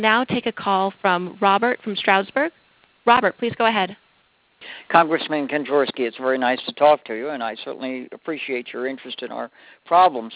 Now take a call from Robert from Stroudsburg. Robert, please go ahead. Congressman Kanjorski, it's very nice to talk to you, and I certainly appreciate your interest in our problems.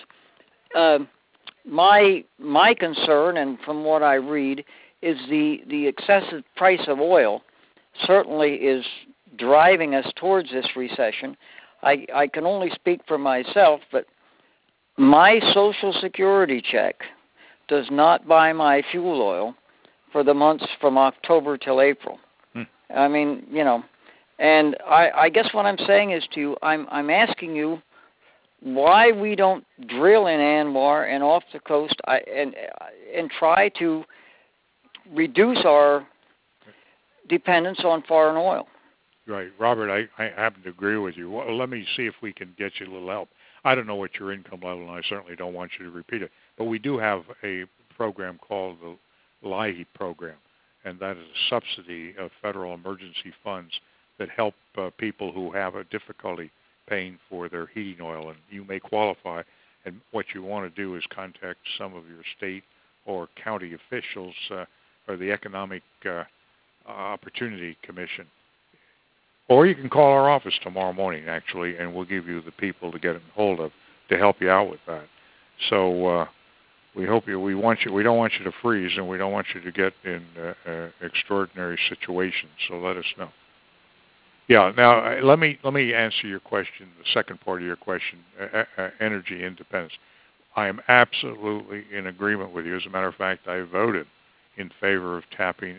My concern, and from what I read, is the excessive price of oil certainly is driving us towards this recession. I can only speak for myself, but my Social Security check does not buy my fuel oil for the months from October till April. I mean, and I guess what I'm saying is to you, I'm asking you why we don't drill in ANWR and off the coast and try to reduce our dependence on foreign oil. Right. Robert, I happen to agree with you. Well, let me see if we can get you a little help. I don't know what your income level, and I certainly don't want you to repeat it, but we do have a program called the LIHEAP program, and that is a subsidy of federal emergency funds that help people who have a difficulty paying for their heating oil, and you may qualify. And what you want to do is contact some of your state or county officials or the Economic Opportunity Commission. Or you can call our office tomorrow morning, actually, and we'll give you the people to get in hold of to help you out with that. So we hope you. We don't want you to freeze, and we don't want you to get in extraordinary situations. So let us know. Yeah. Now let me answer your question. The second part of your question, energy independence. I am absolutely in agreement with you. As a matter of fact, I voted in favor of tapping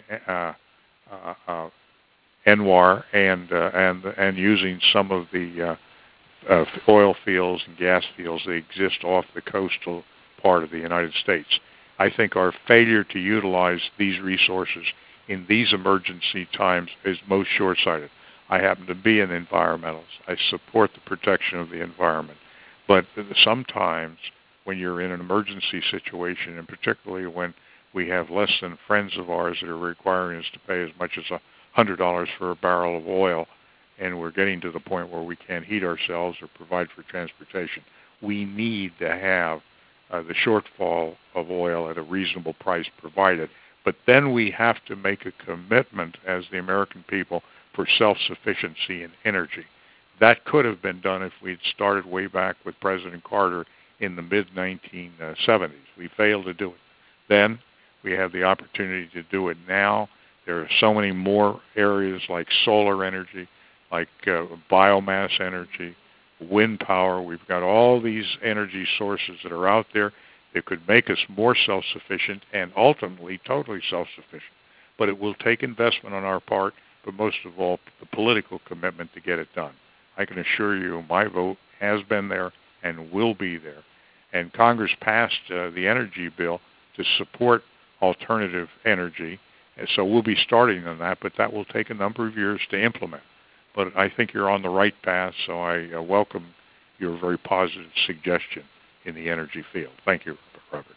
ANWR and using some of the oil fields and gas fields that exist off the coastal part of the United States. I think our failure to utilize these resources in these emergency times is most short-sighted. I happen to be an environmentalist. I support the protection of the environment. But sometimes when you're in an emergency situation, and particularly when we have less than friends of ours that are requiring us to pay as much as $100 for a barrel of oil, and we're getting to the point where we can't heat ourselves or provide for transportation, we need to have the shortfall of oil at a reasonable price provided. But then we have to make a commitment as the American people for self-sufficiency in energy. That could have been done if we'd started way back with President Carter in the mid-1970s. We failed to do it then. We have the opportunity to do it now. There are so many more areas like solar energy, like biomass energy, wind power. We've got all these energy sources that are out there that could make us more self-sufficient and ultimately totally self-sufficient. But it will take investment on our part, but most of all, the political commitment to get it done. I can assure you my vote has been there and will be there. And Congress passed the energy bill to support alternative energy. And so we'll be starting on that, but that will take a number of years to implement. But I think you're on the right path, so I welcome your very positive suggestion in the energy field. Thank you.